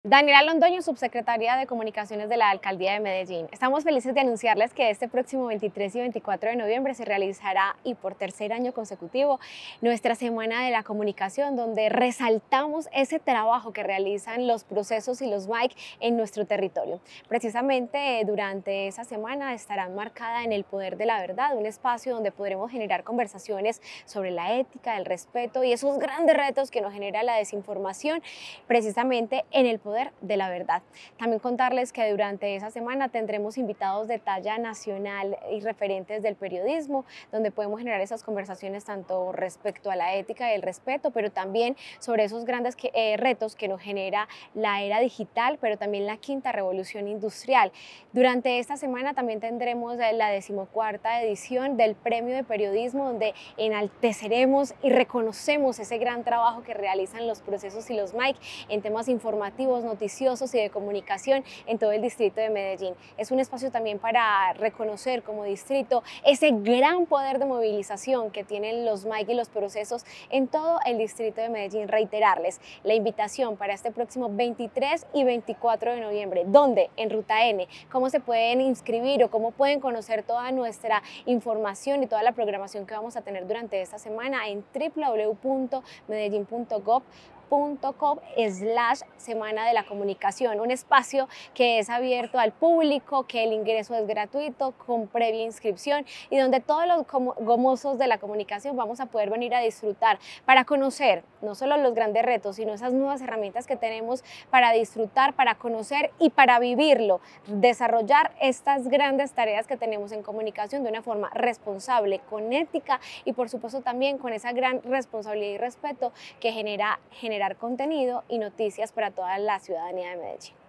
Daniela Londoño, subsecretaria de Comunicaciones de la Alcaldía de Medellín. Estamos felices de anunciarles que este próximo 23 y 24 de noviembre se realizará, y por tercer año consecutivo, nuestra Semana de la Comunicación, donde resaltamos ese trabajo que realizan los procesos y los MAIC en nuestro territorio. Precisamente durante esa semana estará marcada en el Poder de la Verdad, un espacio donde podremos generar conversaciones sobre la ética, el respeto y esos grandes retos que nos genera la desinformación, precisamente en el Poder de la Verdad. También contarles que durante esa semana tendremos invitados de talla nacional y referentes del periodismo, donde podemos generar esas conversaciones tanto respecto a la ética y el respeto, pero también sobre esos grandes retos que nos genera la era digital, pero también la quinta revolución industrial. Durante esta semana también tendremos la 14ª edición del Premio de Periodismo, donde enalteceremos y reconocemos ese gran trabajo que realizan los procesos y los MAIC en temas informativos, noticiosos y de comunicación en todo el distrito de Medellín. Es un espacio también para reconocer como distrito ese gran poder de movilización que tienen los MAIC y los procesos en todo el distrito de Medellín. Reiterarles la invitación para este próximo 23 y 24 de noviembre, donde en Ruta N, cómo se pueden inscribir o cómo pueden conocer toda nuestra información y toda la programación que vamos a tener durante esta semana en www.medellin.gov.co/Semana de la Comunicación, un espacio que es abierto al público, que el ingreso es gratuito, con previa inscripción, y donde todos los gomosos de la comunicación vamos a poder venir a disfrutar para conocer no solo los grandes retos, sino esas nuevas herramientas que tenemos para disfrutar, para conocer y para vivirlo, desarrollar estas grandes tareas que tenemos en comunicación de una forma responsable, con ética y por supuesto también con esa gran responsabilidad y respeto que generar contenido y noticias para toda la ciudadanía de Medellín.